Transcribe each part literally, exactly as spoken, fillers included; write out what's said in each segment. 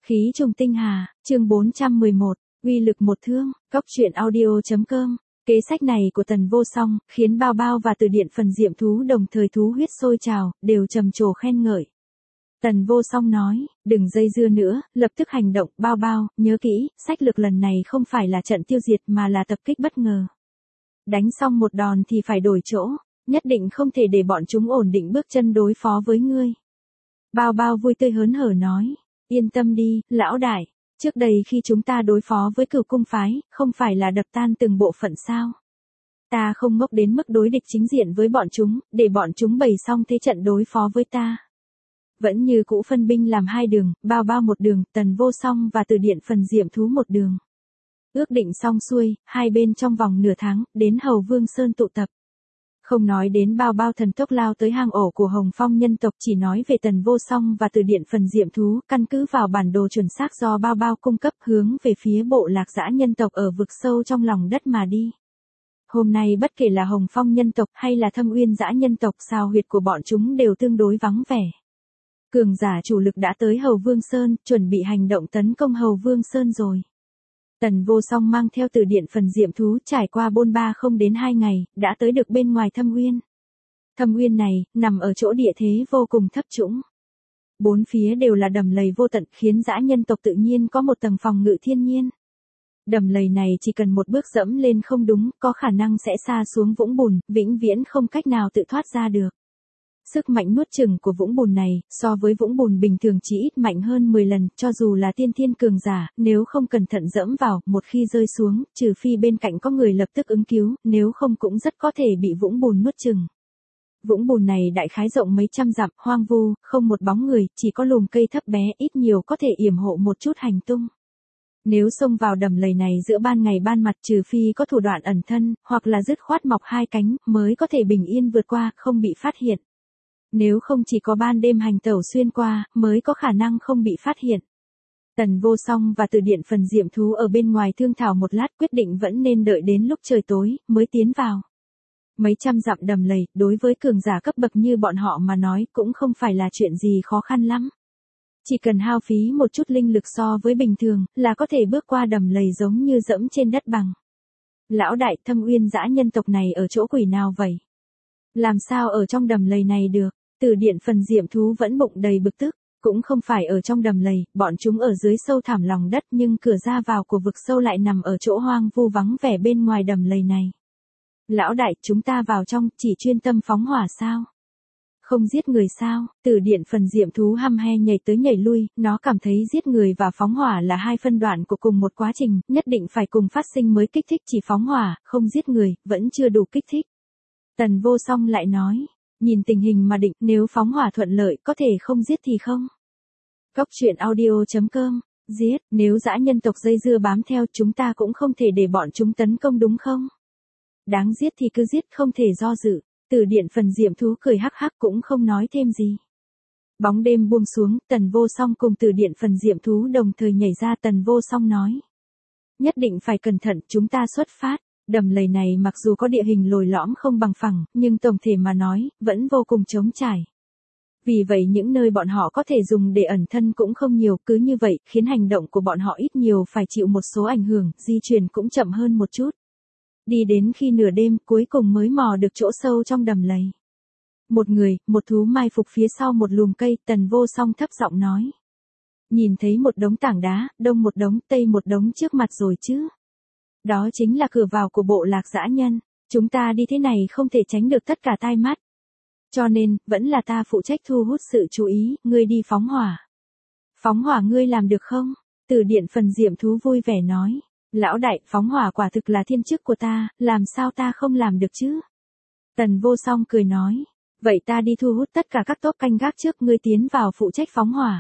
Khí trùng tinh hà, chương bốn trăm mười một, uy lực một thương, cóc truyện audio.com. Kế sách này của Tần Vô Song, khiến Bao Bao và Từ Điện Phần Diệm Thú đồng thời thú huyết sôi trào, đều trầm trồ khen ngợi. Tần Vô Song nói, đừng dây dưa nữa, lập tức hành động, Bao Bao, nhớ kỹ, sách lược lần này không phải là trận tiêu diệt mà là tập kích bất ngờ. Đánh xong một đòn thì phải đổi chỗ, nhất định không thể để bọn chúng ổn định bước chân đối phó với ngươi. Bao Bao vui tươi hớn hở nói, yên tâm đi, lão đại, trước đây khi chúng ta đối phó với Cửu Cung phái, không phải là đập tan từng bộ phận sao? Ta không ngốc đến mức đối địch chính diện với bọn chúng, để bọn chúng bày xong thế trận đối phó với ta. Vẫn như cũ phân binh làm hai đường, Bao Bao một đường, Tần Vô Song và Từ Điện Phần Diệm Thú một đường. Ước định xong xuôi, hai bên trong vòng nửa tháng, đến Hầu Vương Sơn tụ tập. Không nói đến Bao Bao thần tốc lao tới hang ổ của Hồng Phong nhân tộc, chỉ nói về Tần Vô Song và Từ Điện Phần Diệm Thú, căn cứ vào bản đồ chuẩn xác do Bao Bao cung cấp, hướng về phía bộ lạc dã nhân tộc ở vực sâu trong lòng đất mà đi. Hôm nay bất kể là Hồng Phong nhân tộc hay là Thâm Uyên dã nhân tộc, sao huyệt của bọn chúng đều tương đối vắng vẻ. Cường giả chủ lực đã tới Hầu Vương Sơn, chuẩn bị hành động tấn công Hầu Vương Sơn rồi. Tần Vô Song mang theo Từ Điện Phần Diệm Thú trải qua bôn ba không đến hai ngày, đã tới được bên ngoài Thâm Uyên. Thâm Uyên này, nằm ở chỗ địa thế vô cùng thấp trũng. Bốn phía đều là đầm lầy vô tận, khiến dã nhân tộc tự nhiên có một tầng phòng ngự thiên nhiên. Đầm lầy này chỉ cần một bước dẫm lên không đúng, có khả năng sẽ sa xuống vũng bùn, vĩnh viễn không cách nào tự thoát ra được. Sức mạnh nuốt chửng của vũng bùn này, so với vũng bùn bình thường chỉ ít mạnh hơn mười lần, cho dù là tiên thiên cường giả, nếu không cẩn thận dẫm vào, một khi rơi xuống, trừ phi bên cạnh có người lập tức ứng cứu, nếu không cũng rất có thể bị vũng bùn nuốt chửng. Vũng bùn này đại khái rộng mấy trăm dặm, hoang vu, không một bóng người, chỉ có lùm cây thấp bé, ít nhiều có thể yểm hộ một chút hành tung. Nếu xông vào đầm lầy này giữa ban ngày ban mặt, trừ phi có thủ đoạn ẩn thân, hoặc là dứt khoát mọc hai cánh, mới có thể bình yên vượt qua, không bị phát hiện. Nếu không chỉ có ban đêm hành tẩu xuyên qua, mới có khả năng không bị phát hiện. Tần Vô Song và Từ Điện Phần Diệm Thú ở bên ngoài thương thảo một lát, quyết định vẫn nên đợi đến lúc trời tối, mới tiến vào. Mấy trăm dặm đầm lầy, đối với cường giả cấp bậc như bọn họ mà nói, cũng không phải là chuyện gì khó khăn lắm. Chỉ cần hao phí một chút linh lực so với bình thường, là có thể bước qua đầm lầy giống như dẫm trên đất bằng. Lão đại, Thâm Uyên dã nhân tộc này ở chỗ quỷ nào vậy? Làm sao ở trong đầm lầy này được? Từ Điện Phần Diệm Thú vẫn bụng đầy bực tức, cũng không phải ở trong đầm lầy, bọn chúng ở dưới sâu thẳm lòng đất, nhưng cửa ra vào của vực sâu lại nằm ở chỗ hoang vu vắng vẻ bên ngoài đầm lầy này. Lão đại, chúng ta vào trong, chỉ chuyên tâm phóng hỏa sao? Không giết người sao? Từ Điện Phần Diệm Thú hăm he nhảy tới nhảy lui, nó cảm thấy giết người và phóng hỏa là hai phân đoạn của cùng một quá trình, nhất định phải cùng phát sinh mới kích thích, chỉ phóng hỏa, không giết người, vẫn chưa đủ kích thích. Tần Vô Song lại nói, nhìn tình hình mà định, nếu phóng hỏa thuận lợi, có thể không giết thì không. Cóc truyện audio.com, giết, nếu dã nhân tộc dây dưa bám theo, chúng ta cũng không thể để bọn chúng tấn công đúng không? Đáng giết thì cứ giết, không thể do dự. Từ Điện Phần Diệm Thú cười hắc hắc cũng không nói thêm gì. Bóng đêm buông xuống, Tần Vô Song cùng Từ Điện Phần Diệm Thú đồng thời nhảy ra. Tần Vô Song nói, nhất định phải cẩn thận, chúng ta xuất phát. Đầm lầy này mặc dù có địa hình lồi lõm không bằng phẳng, nhưng tổng thể mà nói, vẫn vô cùng trống trải. Vì vậy những nơi bọn họ có thể dùng để ẩn thân cũng không nhiều, cứ như vậy, khiến hành động của bọn họ ít nhiều phải chịu một số ảnh hưởng, di chuyển cũng chậm hơn một chút. Đi đến khi nửa đêm, cuối cùng mới mò được chỗ sâu trong đầm lầy. Một người, một thú mai phục phía sau một lùm cây, Tần Vô Song thấp giọng nói. Nhìn thấy một đống tảng đá, đông một đống, tây một đống trước mặt rồi chứ. Đó chính là cửa vào của bộ lạc dã nhân, chúng ta đi thế này không thể tránh được tất cả tai mắt. Cho nên, vẫn là ta phụ trách thu hút sự chú ý, ngươi đi phóng hỏa. Phóng hỏa ngươi làm được không? Từ Điện Phần Diệm Thú vui vẻ nói. Lão đại, phóng hỏa quả thực là thiên chức của ta, làm sao ta không làm được chứ? Tần Vô Song cười nói, vậy ta đi thu hút tất cả các tốp canh gác trước, ngươi tiến vào phụ trách phóng hỏa.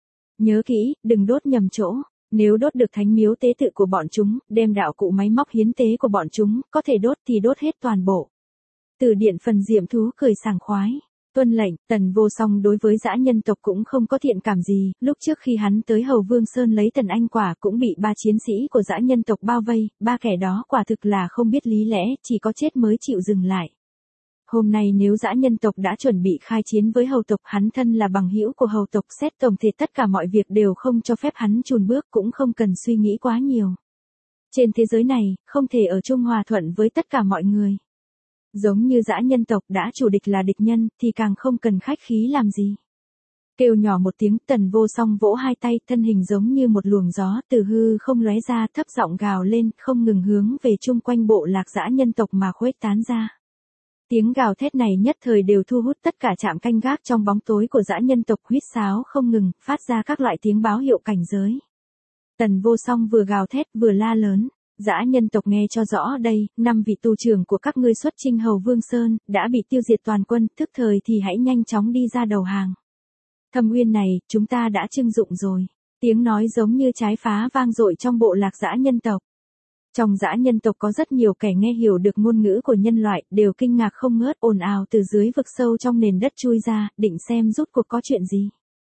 Nhớ kỹ, đừng đốt nhầm chỗ, nếu đốt được thánh miếu tế tự của bọn chúng, đem đạo cụ máy móc hiến tế của bọn chúng, có thể đốt thì đốt hết toàn bộ. Từ Điện Phần Diệm Thú cười sảng khoái. Tuân lệnh. Tần Vô Song đối với dã nhân tộc cũng không có thiện cảm gì, lúc trước khi hắn tới Hầu Vương Sơn lấy Tần Anh Quả cũng bị ba chiến sĩ của dã nhân tộc bao vây, ba kẻ đó quả thực là không biết lý lẽ, chỉ có chết mới chịu dừng lại. Hôm nay nếu dã nhân tộc đã chuẩn bị khai chiến với hầu tộc, hắn thân là bằng hữu của hầu tộc, xét tổng thể tất cả mọi việc đều không cho phép hắn chùn bước, cũng không cần suy nghĩ quá nhiều. Trên thế giới này, không thể ở chung hòa thuận với tất cả mọi người. Giống như dã nhân tộc đã chủ địch là địch nhân, thì càng không cần khách khí làm gì. Kêu nhỏ một tiếng, Tần Vô Song vỗ hai tay, thân hình giống như một luồng gió từ hư không lóe ra, thấp giọng gào lên, không ngừng hướng về chung quanh bộ lạc dã nhân tộc mà khuếch tán ra. Tiếng gào thét này nhất thời đều thu hút tất cả trạm canh gác trong bóng tối của dã nhân tộc, huýt sáo không ngừng, phát ra các loại tiếng báo hiệu cảnh giới. Tần Vô Song vừa gào thét vừa la lớn, dã nhân tộc nghe cho rõ đây, năm vị tù trưởng của các ngươi xuất chinh hầu Vương Sơn, đã bị tiêu diệt toàn quân, thức thời thì hãy nhanh chóng đi ra đầu hàng. Thâm Uyên này, chúng ta đã trưng dụng rồi. Tiếng nói giống như trái phá vang dội trong bộ lạc dã nhân tộc. Trong dã nhân tộc có rất nhiều kẻ nghe hiểu được ngôn ngữ của nhân loại, đều kinh ngạc không ngớt, ồn ào từ dưới vực sâu trong nền đất chui ra, định xem rút cuộc có chuyện gì.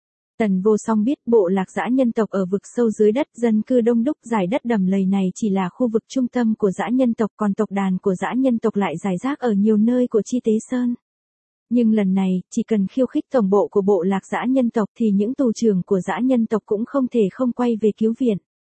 Tần Vô Song biết bộ lạc dã nhân tộc ở vực sâu dưới đất, dân cư đông đúc, dải đất đầm lầy này chỉ là khu vực trung tâm của dã nhân tộc, còn tộc đàn của dã nhân tộc lại rải rác ở nhiều nơi của Chi Tế Sơn. Nhưng lần này, chỉ cần khiêu khích tổng bộ của bộ lạc dã nhân tộc thì những tù trưởng của dã nhân tộc cũng không thể không quay về cứu viện.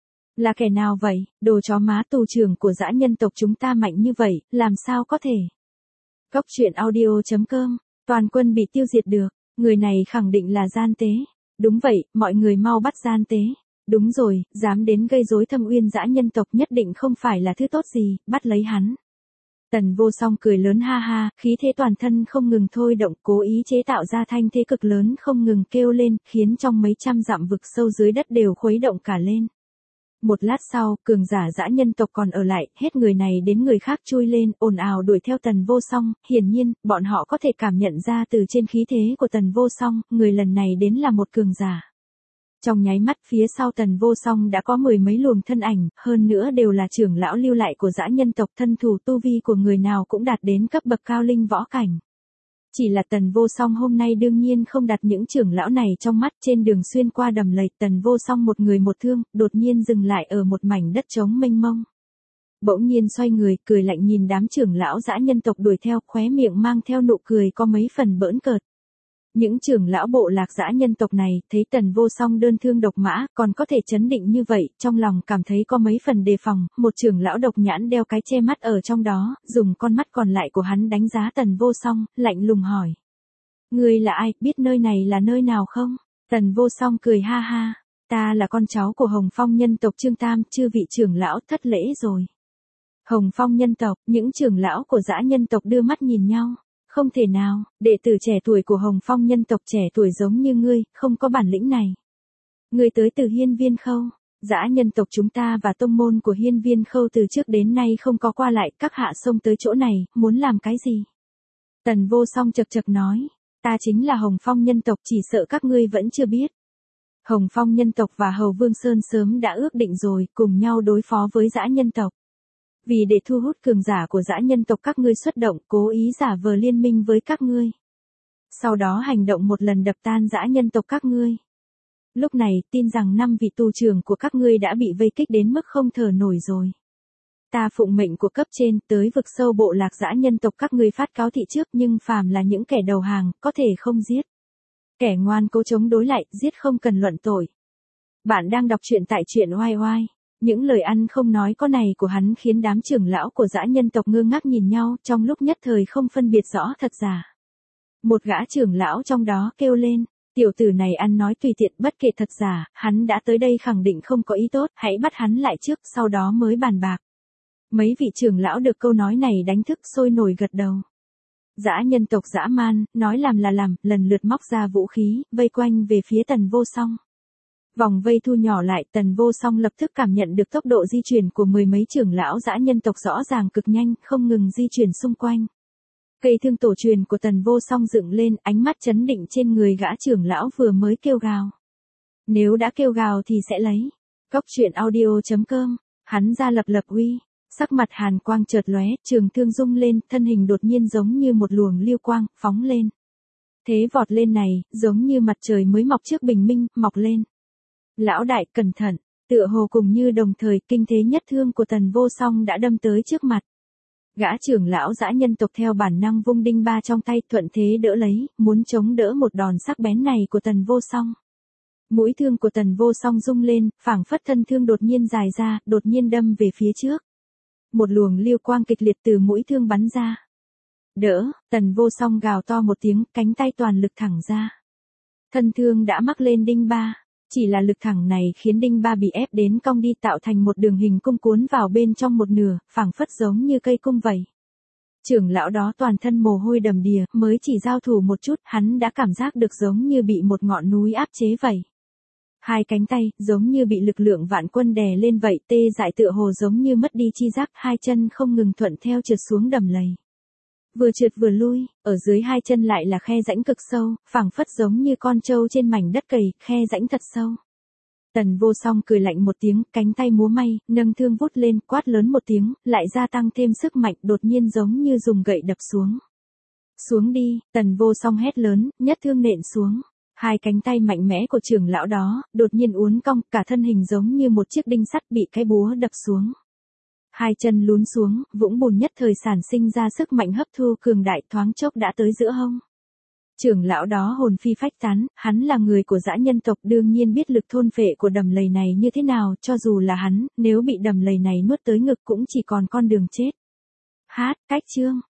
Là kẻ nào vậy, đồ chó má, tù trưởng của dã nhân tộc chúng ta mạnh như vậy, làm sao có thể? Góc truyện audio chấm com, toàn quân bị tiêu diệt được, người này khẳng định là gian tế. Đúng vậy, mọi người mau bắt gian tế. Đúng rồi, dám đến gây rối Thâm Uyên dã nhân tộc nhất định không phải là thứ tốt gì, bắt lấy hắn. Tần Vô Song cười lớn ha ha, khí thế toàn thân không ngừng thôi động, cố ý chế tạo ra thanh thế cực lớn không ngừng kêu lên, khiến trong mấy trăm dặm vực sâu dưới đất đều khuấy động cả lên. Một lát sau, cường giả dã nhân tộc còn ở lại, hết người này đến người khác chui lên, ồn ào đuổi theo Tần Vô Song, hiển nhiên, bọn họ có thể cảm nhận ra từ trên khí thế của Tần Vô Song, người lần này đến là một cường giả. Trong nháy mắt phía sau Tần Vô Song đã có mười mấy luồng thân ảnh, hơn nữa đều là trưởng lão lưu lại của dã nhân tộc, thân thủ tu vi của người nào cũng đạt đến cấp bậc cao linh võ cảnh. Chỉ là Tần Vô Song hôm nay đương nhiên không đặt những trưởng lão này trong mắt, trên đường xuyên qua đầm lầy, Tần Vô Song một người một thương, đột nhiên dừng lại ở một mảnh đất trống mênh mông. Bỗng nhiên xoay người, cười lạnh nhìn đám trưởng lão dã nhân tộc đuổi theo, khóe miệng mang theo nụ cười có mấy phần bỡn cợt. Những trưởng lão bộ lạc dã nhân tộc này, thấy Tần Vô Song đơn thương độc mã, còn có thể chấn định như vậy, trong lòng cảm thấy có mấy phần đề phòng, một trưởng lão độc nhãn đeo cái che mắt ở trong đó, dùng con mắt còn lại của hắn đánh giá Tần Vô Song, lạnh lùng hỏi. Ngươi là ai, biết nơi này là nơi nào không? Tần Vô Song cười ha ha, ta là con cháu của Hồng Phong nhân tộc Trương Tam, chư vị trưởng lão thất lễ rồi. Hồng Phong nhân tộc, những trưởng lão của dã nhân tộc đưa mắt nhìn nhau. Không thể nào, đệ tử trẻ tuổi của Hồng Phong nhân tộc trẻ tuổi giống như ngươi, không có bản lĩnh này. Ngươi tới từ Hiên Viên Khâu, dã nhân tộc chúng ta và tông môn của Hiên Viên Khâu từ trước đến nay không có qua lại, các hạ xông tới chỗ này, muốn làm cái gì? Tần Vô Song chật chật nói, ta chính là Hồng Phong nhân tộc, chỉ sợ các ngươi vẫn chưa biết. Hồng Phong nhân tộc và Hầu Vương Sơn sớm đã ước định rồi, cùng nhau đối phó với dã nhân tộc. Vì để thu hút cường giả của dã nhân tộc các ngươi xuất động, cố ý giả vờ liên minh với các ngươi. Sau đó hành động một lần đập tan dã nhân tộc các ngươi. Lúc này, tin rằng năm vị tù trưởng của các ngươi đã bị vây kích đến mức không thở nổi rồi. Ta phụng mệnh của cấp trên, tới vực sâu bộ lạc dã nhân tộc các ngươi phát cáo thị trước, nhưng phàm là những kẻ đầu hàng, có thể không giết. Kẻ ngoan cố chống đối lại, giết không cần luận tội. Bạn đang đọc truyện tại truyện oai oai. Những lời ăn không nói có này của hắn khiến đám trưởng lão của dã nhân tộc ngơ ngác nhìn nhau, trong lúc nhất thời không phân biệt rõ thật giả. Một gã trưởng lão trong đó kêu lên, tiểu tử này ăn nói tùy tiện, bất kể thật giả, hắn đã tới đây khẳng định không có ý tốt, hãy bắt hắn lại trước, sau đó mới bàn bạc. Mấy vị trưởng lão được câu nói này đánh thức sôi nổi gật đầu. Dã nhân tộc dã man, nói làm là làm, lần lượt móc ra vũ khí, vây quanh về phía Tần Vô Song. Vòng vây thu nhỏ lại, Tần Vô Song lập tức cảm nhận được tốc độ di chuyển của mười mấy trưởng lão dã nhân tộc rõ ràng cực nhanh, không ngừng di chuyển xung quanh. Cây thương tổ truyền của Tần Vô Song dựng lên, ánh mắt chấn định trên người gã trưởng lão vừa mới kêu gào. Nếu đã kêu gào thì sẽ lấy. Góc truyện audio chấm com, hắn ra lập lập uy, sắc mặt hàn quang chợt lóe, trường thương rung lên, thân hình đột nhiên giống như một luồng lưu quang, phóng lên. Thế vọt lên này, giống như mặt trời mới mọc trước bình minh, mọc lên. Lão đại, cẩn thận, tựa hồ cùng như đồng thời, kinh thế nhất thương của Tần Vô Song đã đâm tới trước mặt. Gã trưởng lão dã nhân tộc theo bản năng vung đinh ba trong tay thuận thế đỡ lấy, muốn chống đỡ một đòn sắc bén này của Tần Vô Song. Mũi thương của Tần Vô Song rung lên, phảng phất thân thương đột nhiên dài ra, đột nhiên đâm về phía trước. Một luồng lưu quang kịch liệt từ mũi thương bắn ra. Đỡ, Tần Vô Song gào to một tiếng, cánh tay toàn lực thẳng ra. Thân thương đã mắc lên đinh ba. Chỉ là lực thẳng này khiến đinh ba bị ép đến cong đi tạo thành một đường hình cung cuốn vào bên trong một nửa, phảng phất giống như cây cung vậy. Trưởng lão đó toàn thân mồ hôi đầm đìa, mới chỉ giao thủ một chút, hắn đã cảm giác được giống như bị một ngọn núi áp chế vậy. Hai cánh tay, giống như bị lực lượng vạn quân đè lên vậy, tê dại tựa hồ giống như mất đi chi giác, hai chân không ngừng thuận theo trượt xuống đầm lầy. Vừa trượt vừa lui, ở dưới hai chân lại là khe rãnh cực sâu, phảng phất giống như con trâu trên mảnh đất cày, khe rãnh thật sâu. Tần Vô Song cười lạnh một tiếng, cánh tay múa may, nâng thương vút lên, quát lớn một tiếng, lại gia tăng thêm sức mạnh, đột nhiên giống như dùng gậy đập xuống. Xuống đi, Tần Vô Song hét lớn, nhất thương nện xuống. Hai cánh tay mạnh mẽ của trưởng lão đó, đột nhiên uốn cong, cả thân hình giống như một chiếc đinh sắt bị cái búa đập xuống. Hai chân lún xuống, vũng bùn nhất thời sản sinh ra sức mạnh hấp thu cường đại, thoáng chốc đã tới giữa hông. Trưởng lão đó hồn phi phách tán, hắn là người của dã nhân tộc đương nhiên biết lực thôn phệ của đầm lầy này như thế nào, cho dù là hắn, nếu bị đầm lầy này nuốt tới ngực cũng chỉ còn con đường chết. Hát, cách chương.